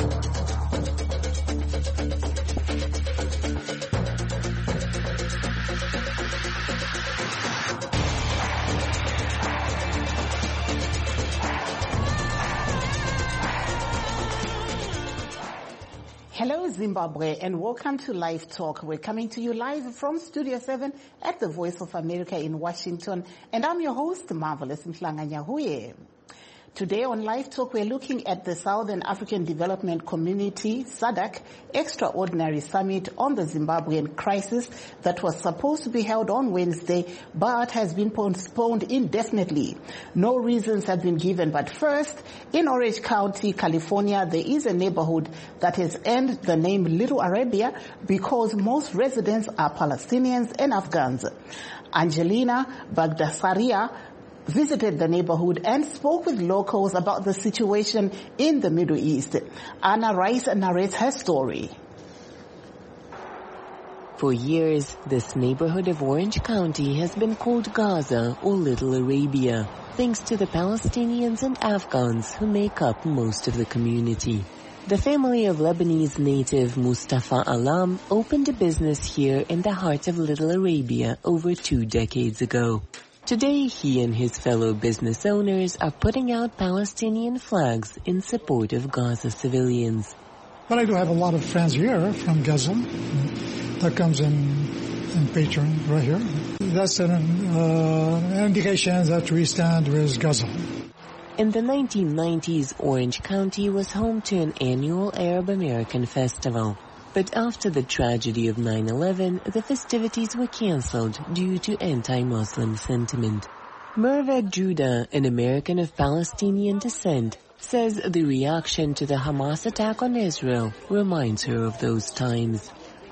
Hello Zimbabwe and welcome to Live Talk. We're coming to you live from Studio 7 at the Voice of America in Washington, and I'm your host, Marvelous Mhlanga-Nyahuye. Today on Live Talk, we're looking at the Southern African Development Community, SADC, Extraordinary Summit on the Zimbabwean crisis that was supposed to be held on Wednesday, but has been postponed indefinitely. No reasons have been given, but first, in Orange County, California, there is a neighborhood that has earned the name Little Arabia because most residents are Palestinians and Afghans. Angelina Bagdasaria visited the neighborhood and spoke with locals about the situation in the Middle East. Anna Rice narrates her story. For years, this neighborhood of Orange County has been called Gaza or Little Arabia, thanks to the Palestinians and Afghans who make up most of the community. The family of Lebanese native Mustafa Alam opened a business here in the heart of Little Arabia over 2 decades ago. Today, he and his fellow business owners are putting out Palestinian flags in support of Gaza civilians. But I do have a lot of friends here from Gaza that comes in patron right here. That's an indication that we stand with Gaza. In the 1990s, Orange County was home to an annual Arab American festival. But after the tragedy of 9/11, the festivities were cancelled due to anti-Muslim sentiment. Merva Judah, an American of Palestinian descent, says the reaction to the Hamas attack on Israel reminds her of those times.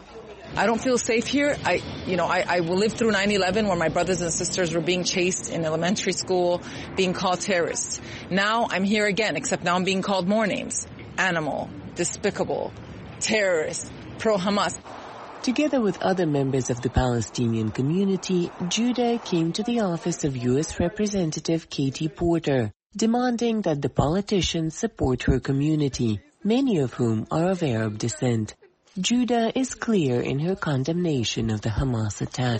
I don't feel safe here. I will live through 9/11 where my brothers and sisters were being chased in elementary school, being called terrorists. Now I'm here again, except now I'm being called more names. Animal, despicable, terrorist, pro-Hamas. Together with other members of the Palestinian community, Judah came to the office of U.S. Representative Katie Porter, demanding that the politicians support her community, many of whom are of Arab descent. Judah is clear in her condemnation of the Hamas attack.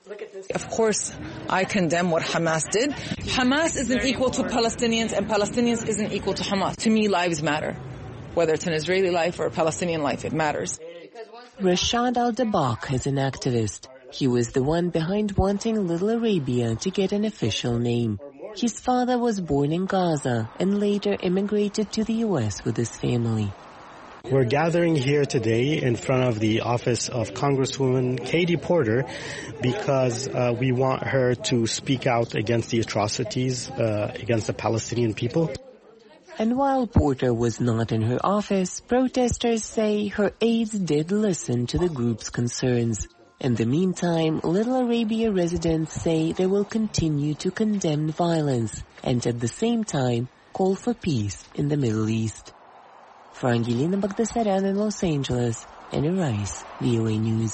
Of course, I condemn what Hamas did. Hamas isn't equal to Palestinians, and Palestinians isn't equal to Hamas. To me, lives matter. Whether it's an Israeli life or a Palestinian life, it matters. Rashad Al-Dabak is an activist. He was the one behind wanting Little Arabia to get an official name. His father was born in Gaza and later immigrated to the U.S. with his family. We're gathering here today in front of the office of Congresswoman Katie Porter because we want her to speak out against the atrocities against the Palestinian people. And while Porter was not in her office, protesters say her aides did listen to the group's concerns. In the meantime, Little Arabia residents say they will continue to condemn violence and at the same time call for peace in the Middle East. For Angelina Bagdasaran in Los Angeles, Anna Rice, VOA News.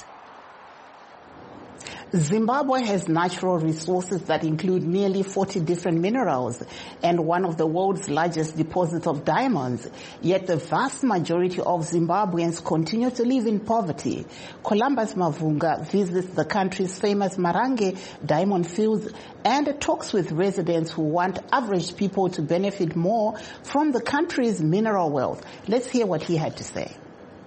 Zimbabwe has natural resources that include nearly 40 different minerals and one of the world's largest deposits of diamonds. Yet the vast majority of Zimbabweans continue to live in poverty. Columbus Mavunga visits the country's famous Marange diamond fields and talks with residents who want average people to benefit more from the country's mineral wealth. Let's hear what he had to say.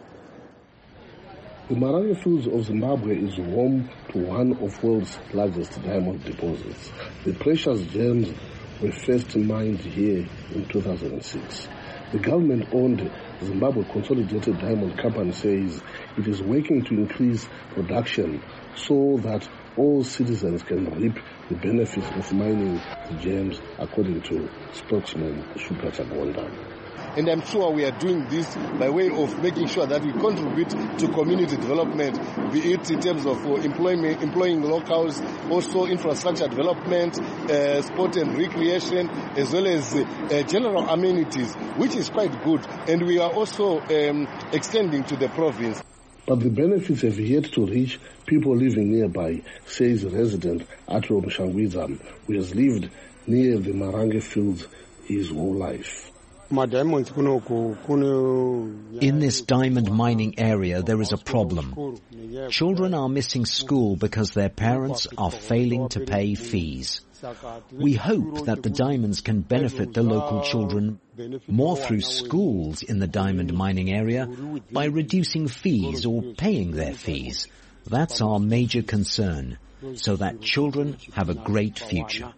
The Marange Fields of Zimbabwe is home to one of the world's largest diamond deposits. The precious gems were first mined here in 2006. The government-owned Zimbabwe Consolidated Diamond Company says it is working to increase production so that all citizens can reap the benefits of mining the gems, according to spokesman Shubha Chagonda. And I'm sure we are doing this by way of making sure that we contribute to community development, be it in terms of employing locals, also infrastructure development, sport and recreation, as well as general amenities, which is quite good. And we are also extending to the province. But the benefits have yet to reach people living nearby, says resident Atro Mshangwizam, who has lived near the Marange Fields his whole life. In this diamond mining area, there is a problem. Children are missing school because their parents are failing to pay fees. We hope that the diamonds can benefit the local children more through schools in the diamond mining area by reducing fees or paying their fees. That's our major concern, so that children have a great future.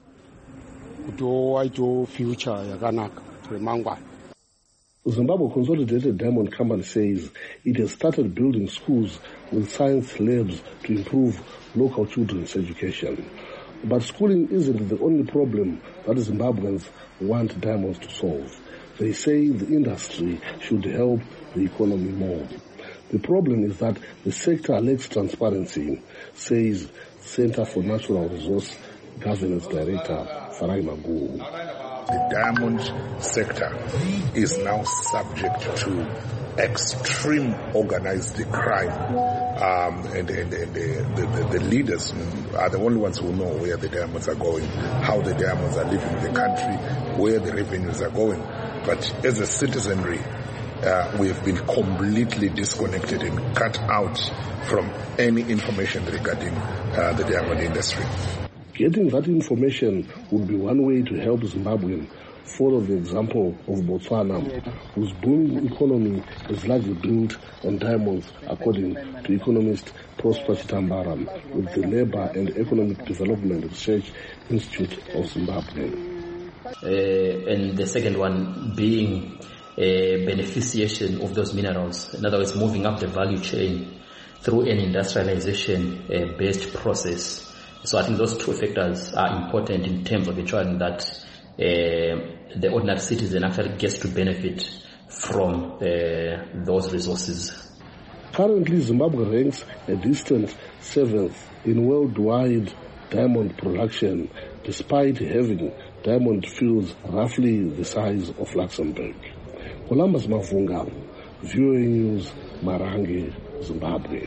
Zimbabwe Consolidated Diamond Company says it has started building schools with science labs to improve local children's education. But schooling isn't the only problem that Zimbabweans want diamonds to solve. They say the industry should help the economy more. The problem is that the sector lacks transparency, says Center for Natural Resource Governance Director Farai Magu. The diamond sector is now subject to extreme organized crime, and the leaders are the only ones who know where the diamonds are going, how the diamonds are leaving the country, where the revenues are going. But as a citizenry, we have been completely disconnected and cut out from any information regarding the diamond industry. Getting that information would be one way to help Zimbabwe follow the example of Botswana, whose booming economy is largely built on diamonds, according to economist Prosper Chitambaram with the Labour and Economic Development Research Institute of Zimbabwe. And the second one being beneficiation of those minerals, in other words, moving up the value chain through an industrialization-based process. So I think those two factors are important in terms of ensuring that the ordinary citizen actually gets to benefit from those resources. Currently, Zimbabwe ranks a distant 7th in worldwide diamond production, despite having diamond fields roughly the size of Luxembourg. Columbus Mavunga, VOA News, Marange, Zimbabwe.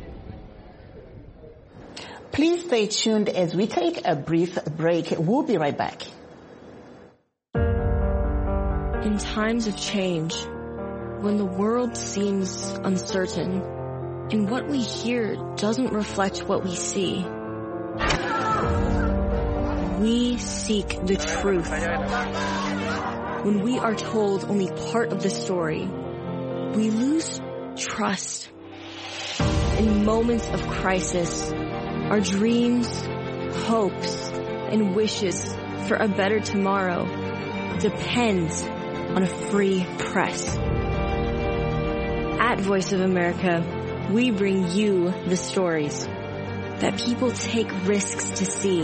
Please stay tuned as we take a brief break. We'll be right back. In times of change, when the world seems uncertain and what we hear doesn't reflect what we see, we seek the truth. When we are told only part of the story, we lose trust. In moments of crisis, our dreams, hopes, and wishes for a better tomorrow depend on a free press. At Voice of America, we bring you the stories that people take risks to see.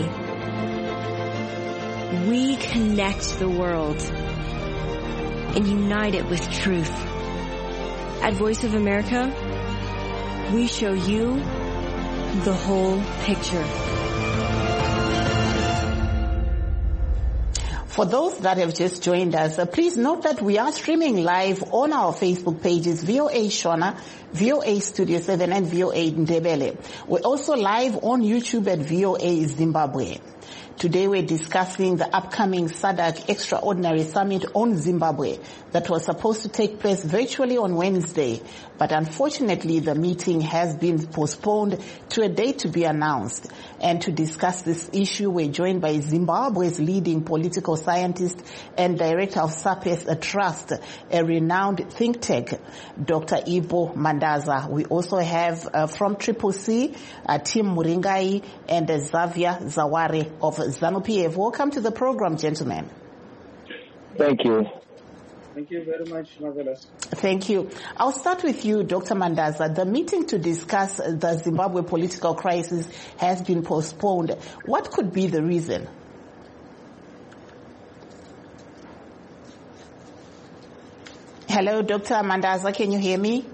We connect the world and unite it with truth. At Voice of America, we show you the whole picture. For those that have just joined us, please note that we are streaming live on our Facebook pages, VOA Shona, VOA Studio 7, and VOA Ndebele. We're also live on YouTube at VOA Zimbabwe. Today we're discussing the upcoming SADC Extraordinary Summit on Zimbabwe that was supposed to take place virtually on Wednesday, but unfortunately the meeting has been postponed to a date to be announced. And to discuss this issue, we're joined by Zimbabwe's leading political scientist and director of SAPES Trust, a renowned think tank, Dr. Ibo Mandaza. We also have from Triple C, Tim Muringai and Xavier Zaware of ZANU-PF. Welcome to the program, gentlemen. Thank you. Thank you very much, Marvelous. Thank you. I'll start with you, Dr. Mandaza. The meeting to discuss the Zimbabwe political crisis has been postponed. What could be the reason? Hello, Dr. Mandaza, can you hear me?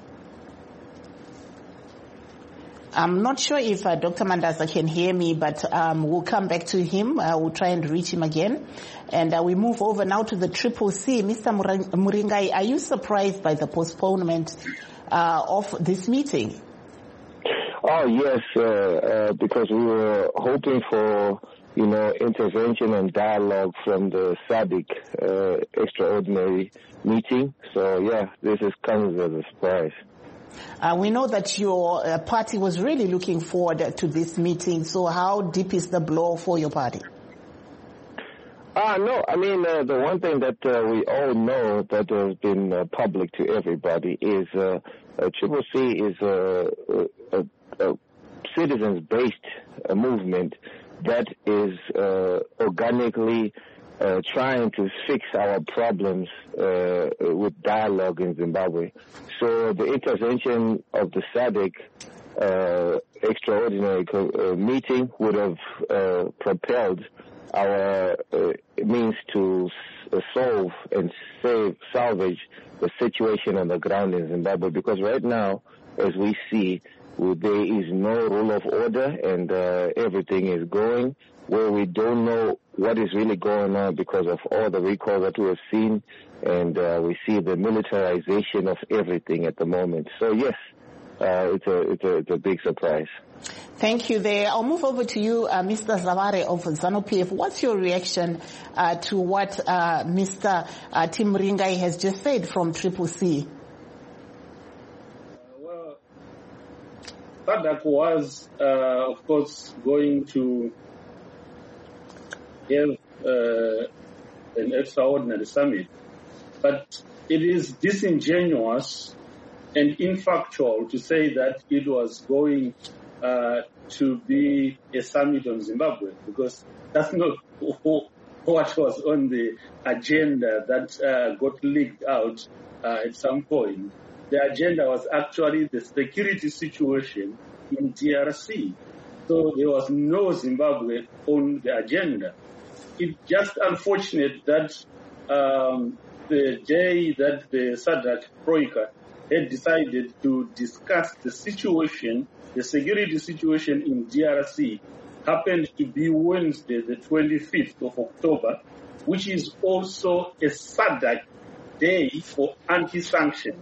I'm not sure if Dr. Mandaza can hear me, but we'll come back to him. We'll try and reach him again. And we move over now to the Triple C. Mr. Muringai, are you surprised by the postponement of this meeting? Oh, yes, because we were hoping for intervention and dialogue from the SADC extraordinary meeting. So, yeah, this comes as a surprise. We know that your party was really looking forward to this meeting. So how deep is the blow for your party? No, I mean, the one thing that we all know that has been public to everybody is Triple C is a citizens-based movement that is organically trying to fix our problems with dialogue in Zimbabwe. So the intervention of the SADC extraordinary meeting would have propelled our means to solve and salvage the situation on the ground in Zimbabwe, because right now, as we see, there is no rule of order, and everything is going where we don't know what is really going on because of all the recall that we have seen, and we see the militarization of everything at the moment. So yes, it's a big surprise. Thank you there. I'll move over to you, Mr. Zavare of ZANU-PF. What's your reaction to what Mr. Tim Ringai has just said from Triple C? Well, SADC was, of course, going to have an extraordinary summit, but it is disingenuous and infactual to say that it was going to be a summit on Zimbabwe, because that's not what was on the agenda that got leaked out at some point. The agenda was actually the security situation in DRC. So there was no Zimbabwe on the agenda. It's just unfortunate that the day that the SADC Troika had decided to discuss the situation, the security situation in DRC, happened to be Wednesday, the 25th of October, which is also a SADC day for anti-sanction.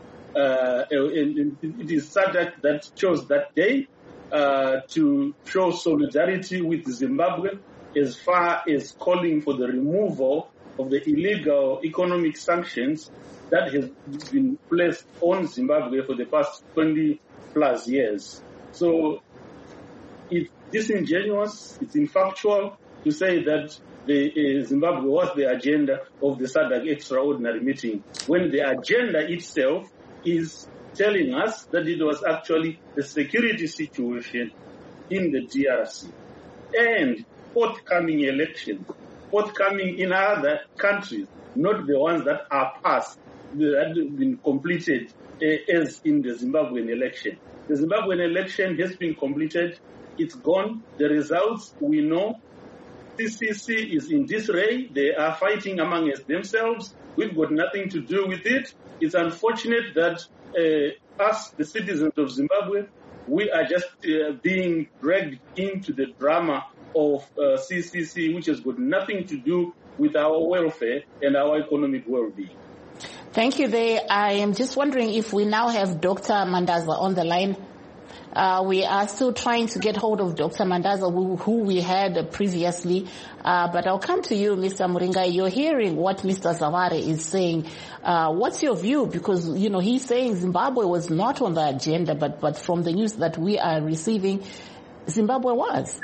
It is SADC that chose that day to show solidarity with Zimbabwe, as far as calling for the removal of the illegal economic sanctions that has been placed on Zimbabwe for the past 20 plus years. So it's disingenuous, it's infactual to say that the Zimbabwe was the agenda of the SADC extraordinary meeting, when the agenda itself is telling us that it was actually the security situation in the DRC. And forthcoming elections, forthcoming in other countries, not the ones that are passed, that have been completed as in the Zimbabwean election. The Zimbabwean election has been completed. It's gone. The results we know. CCC is in disarray. They are fighting amongst themselves. We've got nothing to do with it. It's unfortunate that us, the citizens of Zimbabwe, we are just being dragged into the drama of CCC, which has got nothing to do with our welfare and our economic well-being. Thank you there. I am just wondering if we now have Dr. Mandaza on the line. We are still trying to get hold of Dr. Mandaza, who we had previously. But I'll come to you, Mr. Muringa. You're hearing what Mr. Zavare is saying. What's your view? Because, he's saying Zimbabwe was not on the agenda, but from the news that we are receiving, Zimbabwe was.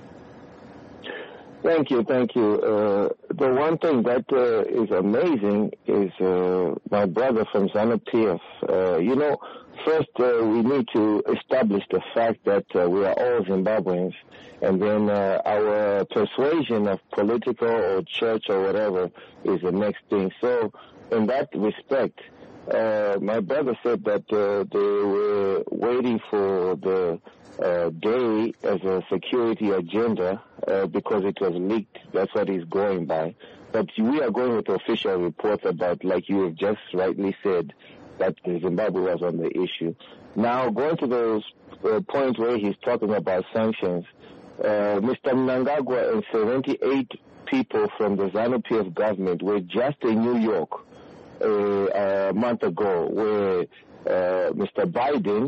Thank you. The one thing that is amazing is my brother from ZANU-PF. First we need to establish the fact that we are all Zimbabweans, and then our persuasion of political or church or whatever is the next thing. So in that respect, my brother said that they were waiting for the day as a security agenda because it was leaked. That's what he's going by. But we are going with official reports about, like you have just rightly said, that Zimbabwe was on the issue. Now, going to those points where he's talking about sanctions, Mr. Mnangagwa and 78 people from the ZANU-PF government were just in New York a month ago, where Mr. Biden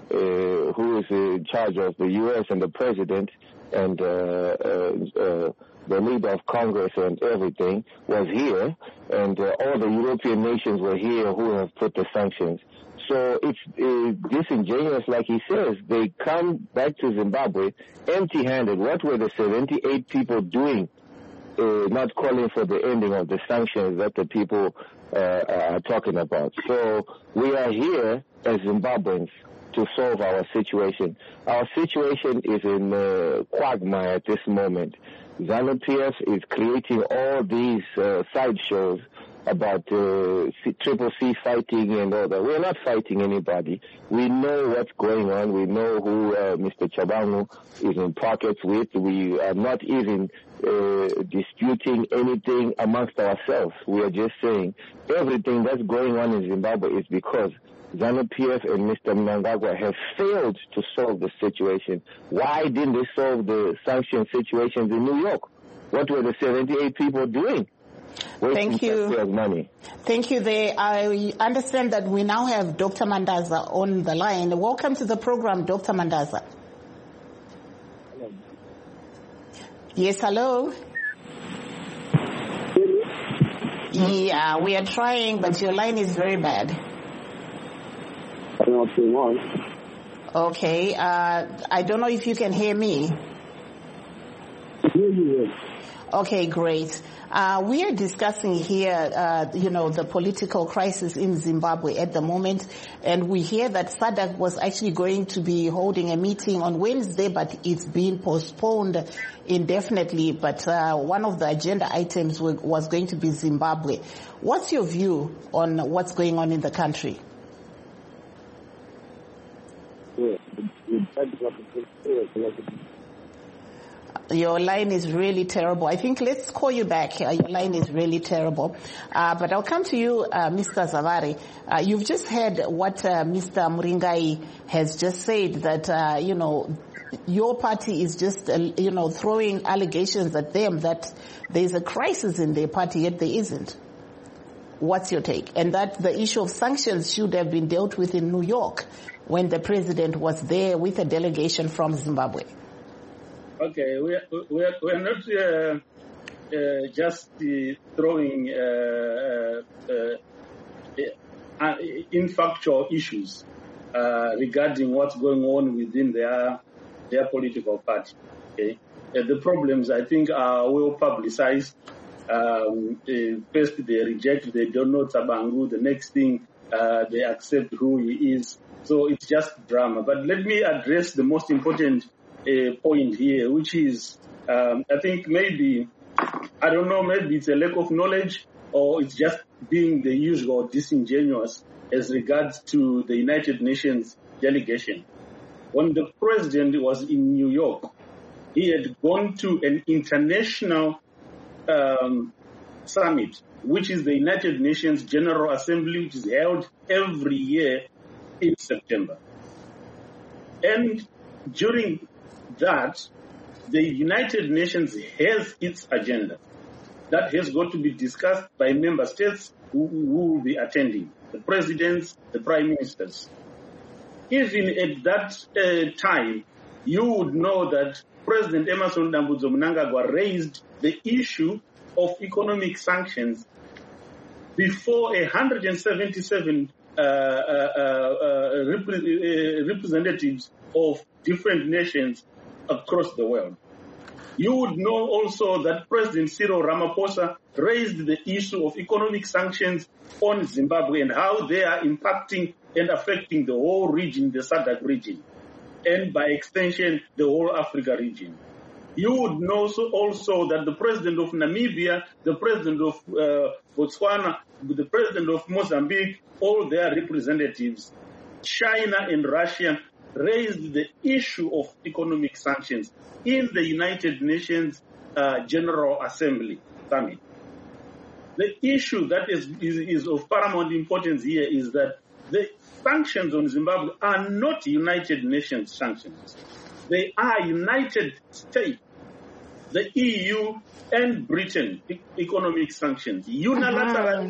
who is in charge of the U.S. and the president and the leader of Congress and everything, was here, and all the European nations were here who have put the sanctions. So it's disingenuous, like he says. They come back to Zimbabwe empty-handed. What were the 78 people doing, not calling for the ending of the sanctions that the people are talking about? So we are here as Zimbabweans to solve our situation. Our situation is in quagmire at this moment. ZANU-PF is creating all these sideshows about Triple C fighting and all that. We're not fighting anybody. We know what's going on. We know who Mr. Chabangu is in pockets with. We are not even disputing anything amongst ourselves. We are just saying everything that's going on in Zimbabwe is because ZANU-PF and Mr. Mnangagwa have failed to solve the situation. Why didn't they solve the sanction situations in New York? What were the 78 people doing? Thank you. Money. Thank you. I understand that we now have Dr. Mandaza on the line. Welcome to the program, Dr. Mandaza. Hello. Yes, hello. Yeah, we are trying, but your line is very bad. I don't know what's going on. Okay. I don't know if you can hear me. I hear you. Okay, great. We are discussing here, the political crisis in Zimbabwe at the moment, and we hear that SADC was actually going to be holding a meeting on Wednesday, but it's been postponed indefinitely. But one of the agenda items was going to be Zimbabwe. What's your view on what's going on in the country? Your line is really terrible. I think let's call you back. Your line is really terrible. But I'll come to you, Mr. Zavari. You've just heard what Mr. Muringai has just said, that, your party is just, throwing allegations at them that there's a crisis in their party, yet there isn't. What's your take? And that the issue of sanctions should have been dealt with in New York when the president was there with a delegation from Zimbabwe. Okay, we're not just throwing infactual issues regarding what's going on within their political party. Okay, the problems, I think, are well publicized. First they reject, they don't know Chabangu. The next thing, they accept who he is. So it's just drama. But let me address the most important point here, which is, I think maybe it's a lack of knowledge, or it's just being the usual disingenuous as regards to the United Nations delegation. When the president was in New York, he had gone to an international summit, which is the United Nations General Assembly, which is held every year in September. And during that, the United Nations has its agenda that has got to be discussed by member states who will be attending, the presidents, the prime ministers. Even at that time, you would know that President Emmerson Mnangagwa raised the issue of economic sanctions before 177 representatives of different nations across the world. You would know also that President Cyril Ramaphosa raised the issue of economic sanctions on Zimbabwe and how they are impacting and affecting the whole region, the SADC region, and by extension, the whole Africa region. You would know also that the president of Namibia, the president of Botswana, the president of Mozambique, all their representatives, China and Russia, raised the issue of economic sanctions in the United Nations General Assembly Summit. The issue that is of paramount importance here is that the sanctions on Zimbabwe are not United Nations sanctions. They are United States, the EU, and Britain economic sanctions, unilateral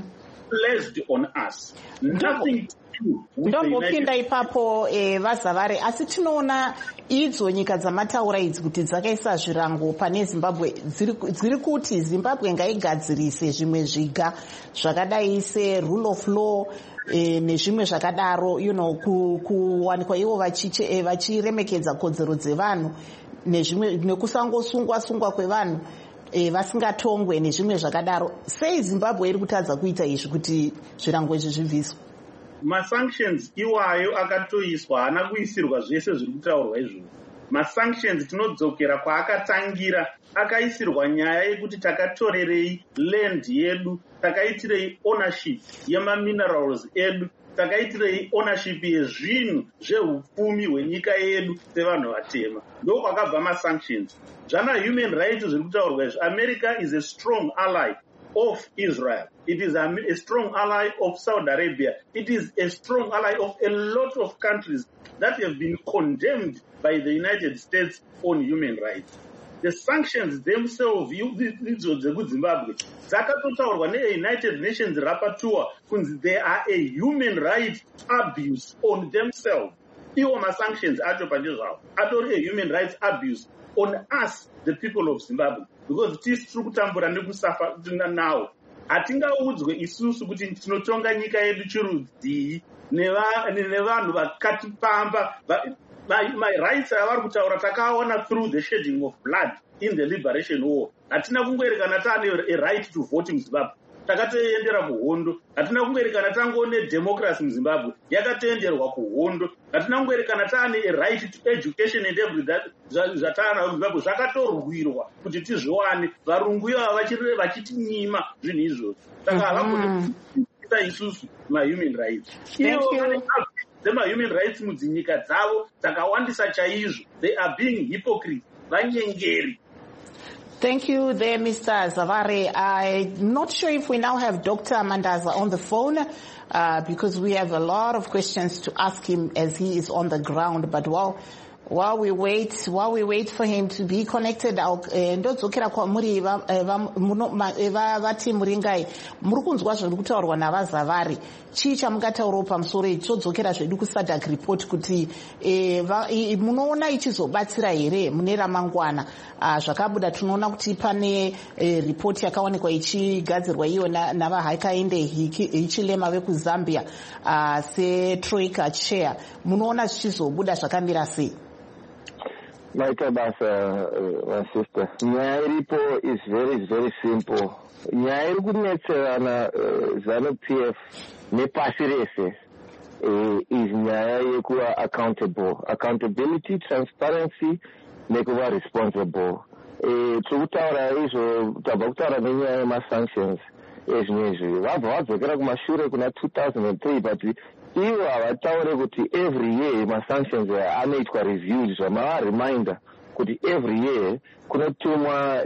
placed on us. Nothing to do with the ndombopinda ipapo vaZavari, asi tinoona idzo nyika dzamataura idzi kuti dzakaisa zvirango pane Zimbabwe dziri kuti Zimbabwe ngaigadzirise zvimwe zviga zvakadai se rule of law nezvimwe zvakadaro, kuwanikwa ivo vachiremekedza kodzero dzevanhu nezvimwe nekusangosungwa kwevanhu vasingatongwe nezvimwe zvakadaro. Sei Zimbabwe iri kutadza kuita izvi kuti zvirango izvi zvibviswe? Masanctions iwayo akatoiswa, haana kuisirwa zvese zviri kutaurwa izvozvo. Masanctions tinodzokera kwaakatangira, akaisirwa nyaya yekuti takatorerei land yedu, takaitirei ownership yemaminerals edu, takaitirei ownership yezvinhu zveupfumi hwenyika yedu sevanhu vatema. Ndo kwakabva masanctions. Zvana human rights zviri kutaurwa izvi, America is a strong ally of Israel. It is a strong ally of Saudi Arabia. It is a strong ally of a lot of countries that have been condemned by the United States on human rights. The sanctions themselves, Zimbabwe, dzakatotaurwa ne-United Nations Rapporteur kunzi they are a human rights abuse on themselves. Iwo ma-sanctions acho pachezvavo atori a human rights abuse on us, the people of Zimbabwe, because tiri kutambura nekusafa nawo. Hatingaudzwe isusu kuti tinotonga nyika yedu chirudzii nevanhu vakatipamba. My rights avari kutaura takaona through the shedding of blood in the liberation war. Hatina kungoerekana taane a right to vote muZimbabwe, takatoendera kuhondo. Hatina kungoerekana tangone democracy muZimbabwe, yakatoenderwa kuhondo. Hatina kungoerekana taane a right to education and everything zvataana muZimbabwe, zvakatorwirwa kuti tizviwane. Varungu iva vachitinyima zvinhu izvozvo. Saka havakuita isusu ma-human rights. Human rights mudzinyika dzavo dzakawandisa chaizvo. They are being hypocrites, vanyengeri. Thank you there, Mr. Zavari. I'm not sure if we now have Dr. Mandaza on the phone because we have a lot of questions to ask him as he is on the ground. But while we wait for him to be connected, ndodzokera kwamuri vati muringai muri kunzwa zviri kutaurwa navaZavari. Chii chamungataurawo pamusoro ichi? Todzokera zvedu kuSADC report kuti munoona ichizobatsira here mune ramangwana. Zvakabuda tinoona kuti pane report yakawanikwa ichigadzirwa iyo navahakainde Hichilema vekuZambia setroika chair. Munoona zvichizobuda zvakamira sei? Maita basa, my sister. Nyaya iripo is very simple. Nyaya iri kunetserana ZANU-PF nepasi rese is nyaya yekuva accountability, transparency nekuva responsible. Tikutaura izvo tabva kutaura nenyaya yema-sanctions ezvimwe izvi vabva vadzokera kumashure kuna 2003 but ivo havataure kuti every year ma-sanctions anoitwa reviewed zvamava-reminder kuti every year kunotumwa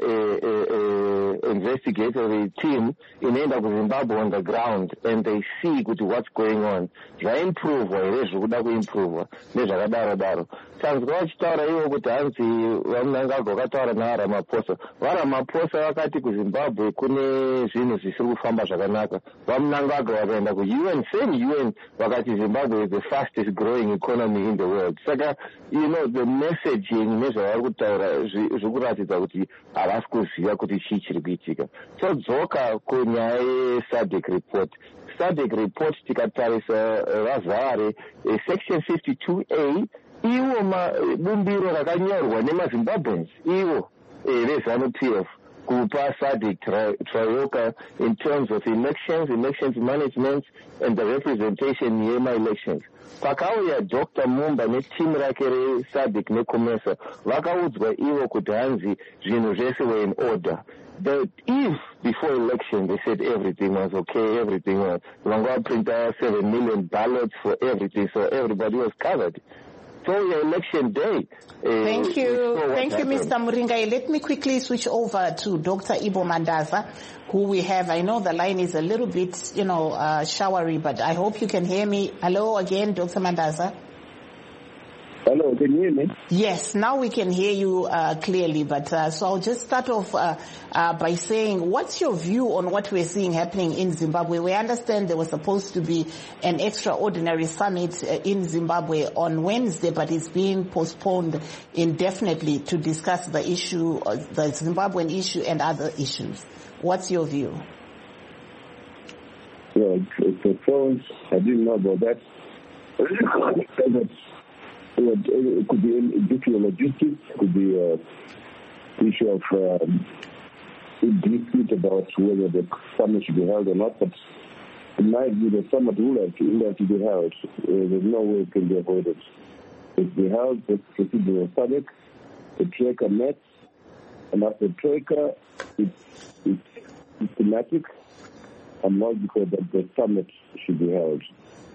investigatory team inoenda kuZimbabwe on the ground and they see kuti what's going on. Zvaimprovwa here zviri kuda kuimprovwa nezvakadaro. Tanzwa vachitaura ivo kuti hanzi vamunangagwa vakataura naRamaphosa. VaRamaphosa vakati kuZimbabwe kune zvinhu zvisiri kufamba zvakanaka. Vamunangagwa vakaenda kuUN, same UN, vakati Zimbabwe is the fastest growing economy in the world. Saka, the messaging nezvavari kutaura zviri kuratidza kuti havasi kuziva kuti chii chiri kuitika. Todzoka kunyaya yeSADC report. SADC report tikatarisa vaZavari section 52A iwo bumbiro rakanyorwa nemaZimbabweans ivo veZANU-PF kupa SADC Trioca in terms of elections management and the representation yema-elections. Pakauya Dr. Mumba netimu rake reSADC neCOMESA vakaudzwa ivo kuti hanzi zvinhu zvese were in order. But if before election they said everything was okay, everything was, vangava printer 7 million ballots for everything, so everybody was covered. So your election day. Thank you, Mr. Muringai. Let me quickly switch over to Dr. Ibo Mandaza, who we have. I know the line is a little bit, showery, but I hope you can hear me. Hello again, Dr. Mandaza. Hello, can you hear me? Yes, now we can hear you clearly. But so I'll just start off by saying, what's your view on what we're seeing happening in Zimbabwe? We understand there was supposed to be an extraordinary summit in Zimbabwe on Wednesday, but it's being postponed indefinitely to discuss the issue, the Zimbabwean issue and other issues. What's your view? Well, it's postponed. I didn't know about that. It could be an issue of logistics, it could be an issue of dispute about whether the summit should be held or not. But in my view, the summit will have to be held. There's no way it can be avoided. If we held, the procedure of SADC, the Troika met, and after Troika, it's systematic and logical that the summit should be held.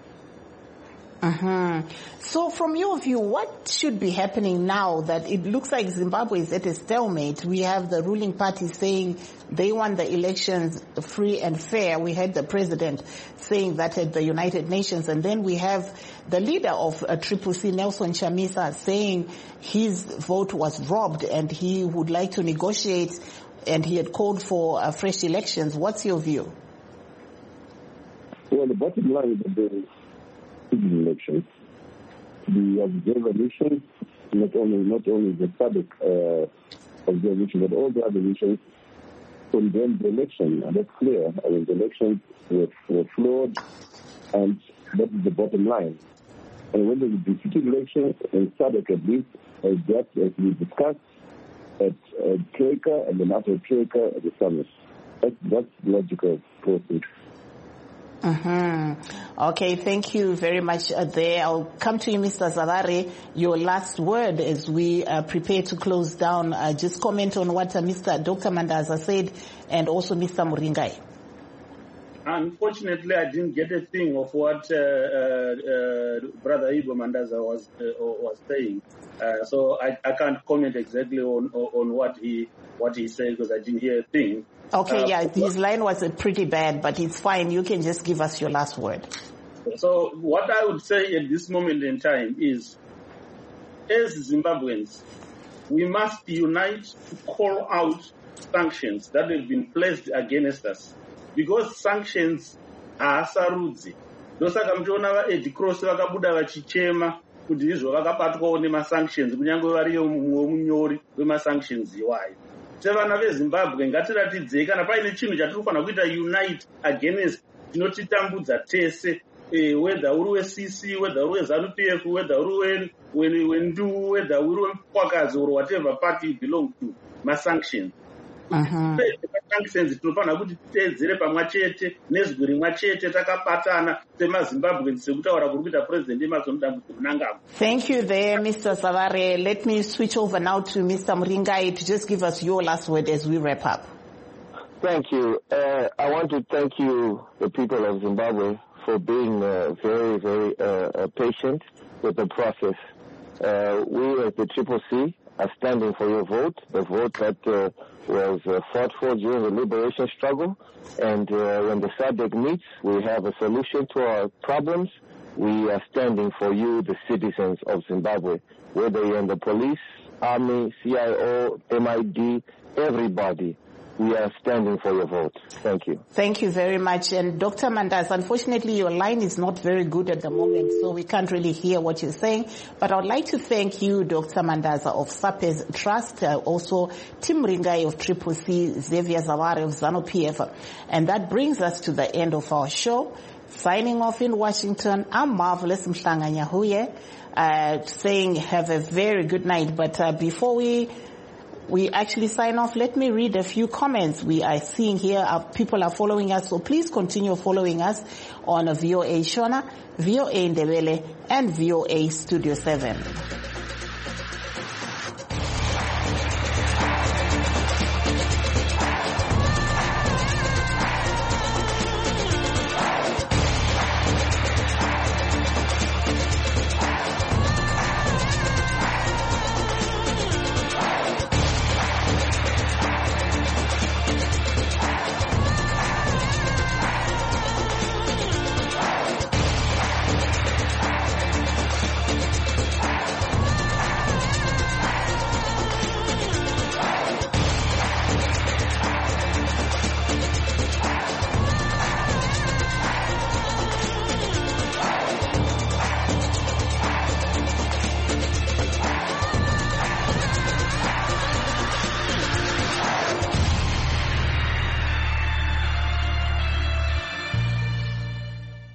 So from your view, what should be happening now that it looks like Zimbabwe is at a stalemate? We have the ruling party saying they want the elections free and fair. We had the president saying that at the United Nations. And then we have the leader of Triple C, Nelson Chamisa, saying his vote was robbed and he would like to negotiate and he had called for fresh elections. What's your view? Well, the bottom line is that the elections, the observation, not only the SADC observation, but all the other nations condemned the election, and that's clear. I mean, the elections were flawed, and that is the bottom line. And when there's a defeated election, in SADC at least, that as we discussed at Troika, and then after Troika at the summit. That's logical process. Okay, thank you very much there. I'll come to you, Mr. Zavare. Your last word as we prepare to close down. Just comment on what Dr. Mandaza said and also Mr. Muringai. Unfortunately, I didn't get a thing of what Brother Ibo Mandaza was saying. So I can't comment exactly on what he said because I didn't hear a thing. Okay, his line was pretty bad, but it's fine. You can just give us your last word. So what I would say at this moment in time is, as Zimbabweans, we must unite to call out sanctions that have been placed against us. Because sanctions are sarudzi. Ndosaka mtoona vaEd Cross vakabuda vachichema kuti izvo vakabatwawo nemasanctions kunyange variyo mumwe munyori wemasanctions iwayo. Sevana veZimbabwe ngatiratidzei kana paine chinhu chatinofanira kuita unite against chinotitambudza tese, whether uri weCC, whether uri weZANU-PF, whether uri wendu, whether uri weMkwakadzi or whatever party you belong to, masanctions. Sanctions tinofanira kuti titeedzere pamwe chete nezwi rimwe chete takabatana semaZimbabweans sekutaura kuri kuita president emazonodambudziko nangamo. Thank you there, Mr. Zavare. Let me switch over now to Mr. Muringai to just give us your last word as we wrap up. Thank you. I want to thank you, the people of Zimbabwe, for being very, very patient with the process. We as the Triple C are standing for your vote, the vote that was fought for during the liberation struggle. And when the SADC meets, we have a solution to our problems. We are standing for you, the citizens of Zimbabwe, whether you're in the police, army, CIO, MID, everybody. We are standing for your vote. Thank you. Thank you very much. And Dr. Mandaza, unfortunately, your line is not very good at the moment, so we can't really hear what you're saying. But I would like to thank you, Dr. Mandaza of SAPES Trust, also Tim Ringai of Triple C, Xavier Zavare of ZANU-PF. And that brings us to the end of our show. Signing off in Washington, I'm Marvelous Mhlanga Nyahuye, saying have a very good night. But before we actually sign off, let me read a few comments we are seeing here. People are following us, so please continue following us on VOA Shona, VOA Ndebele, and VOA Studio 7.